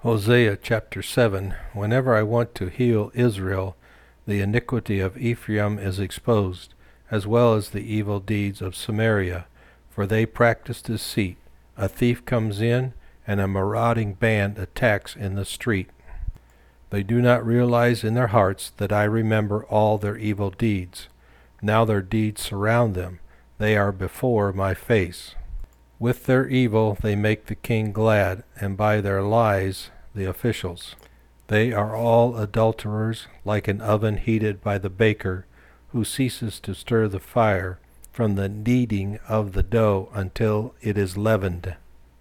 Hosea chapter 7. Whenever I want to heal Israel, the iniquity of Ephraim is exposed, as well as the evil deeds of Samaria, for they practice deceit. A thief comes in, and a marauding band attacks in the street. They do not realize in their hearts that I remember all their evil deeds. Now their deeds surround them. They are before my face. With their evil they make the king glad, and by their lies the officials. They are all adulterers, like an oven heated by the baker, who ceases to stir the fire from the kneading of the dough until it is leavened.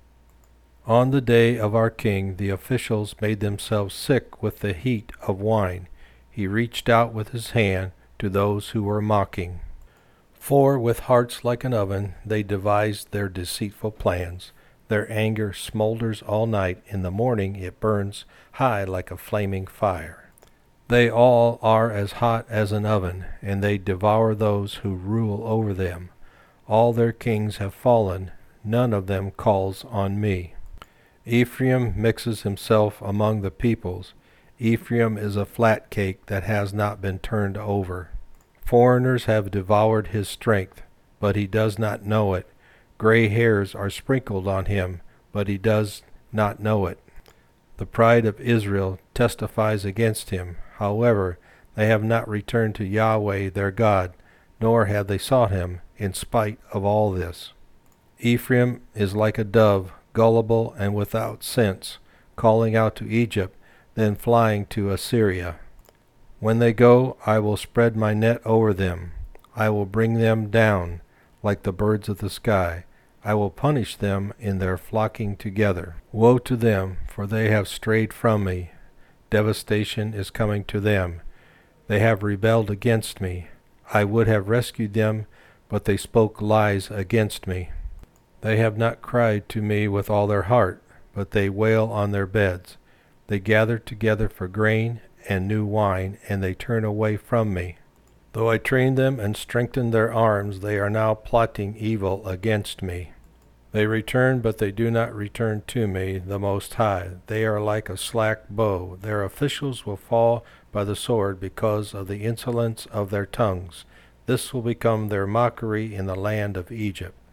On the day of our king the officials made themselves sick with the heat of wine. He reached out with his hand to those who were mocking. For with hearts like an oven they devised their deceitful plans. Their anger smolders all night. In the morning it burns high like a flaming fire. They all are as hot as an oven, and they devour those who rule over them. All their kings have fallen. None of them calls on me. Ephraim mixes himself among the peoples. Ephraim is a flat cake that has not been turned over. Foreigners have devoured his strength, but he does not know it. Gray hairs are sprinkled on him, but he does not know it. The pride of Israel testifies against him. However, they have not returned to Yahweh their God, nor have they sought him in spite of all this. Ephraim is like a dove, gullible and without sense, calling out to Egypt, then flying to Assyria. When they go, I will spread my net over them. I will bring them down like the birds of the sky. I will punish them in their flocking together. Woe to them, for they have strayed from me. Devastation is coming to them. They have rebelled against me. I would have rescued them, but they spoke lies against me. They have not cried to me with all their heart, but they wail on their beds. They gather together for grain and new wine, and they turn away from me. Though I trained them and strengthened their arms, they are now plotting evil against me. They return, but they do not return to me, the Most High. They are like a slack bow. Their officials will fall by the sword because of the insolence of their tongues. This will become their mockery in the land of Egypt.